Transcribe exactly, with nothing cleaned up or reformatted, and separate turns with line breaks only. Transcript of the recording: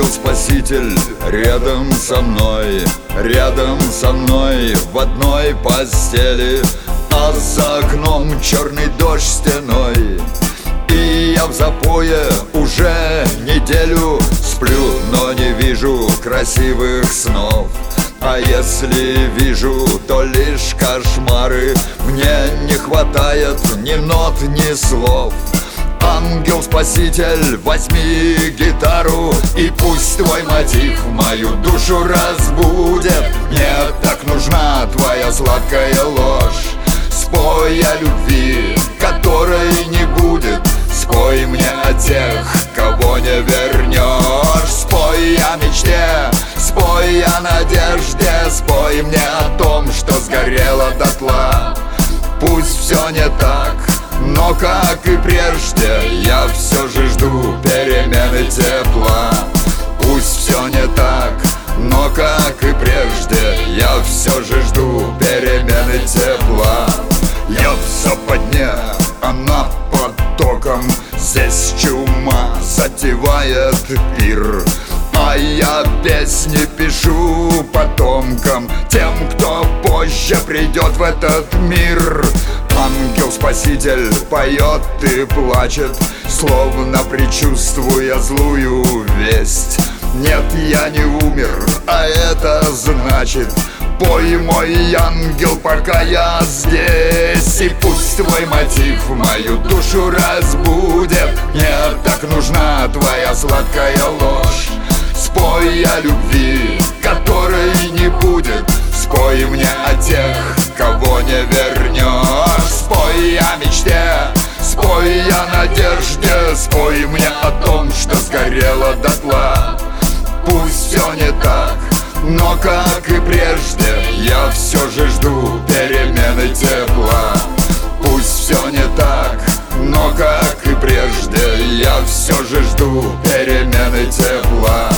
Ангел-спаситель рядом со мной, рядом со мной в одной постели, а за окном черный дождь стеной. И я в запое уже неделю сплю, но не вижу красивых снов. А если вижу, то лишь кошмары. Мне не хватает ни нот, ни слов. Ангел-спаситель, возьми гитару, и пусть твой мотив мою душу разбудит. Мне так нужна твоя сладкая ложь. Спой о любви, которой не будет. Спой мне о тех, кого не вернешь. Спой о мечте, спой о надежде. Спой мне о том, что сгорело дотла. Пусть все не так, но как и прежде, я все же жду перемены тепла. Пусть все не так, но как и прежде, я все же жду перемены тепла. Я в западне, она под током. Здесь чума затевает пир, а я песни пишу потомкам, тем, кто позже придет в этот мир. Ангел-спаситель поет и плачет, словно предчувствуя злую весть. Нет, я не умер, а это значит: пой, мой ангел, пока я здесь. И пусть твой мотив мою душу разбудит. Мне так нужна твоя сладкая ложь. Спой о любви, которой не будет. Спой мне о тех, кого не вернешь. Спой о мечте, спой о надежде. Спой мне о том, что сгорело дотла. Пусть все не так, но как и прежде, я все же жду перемены тепла. Пусть все не так, но как и прежде, я все же жду перемены тепла.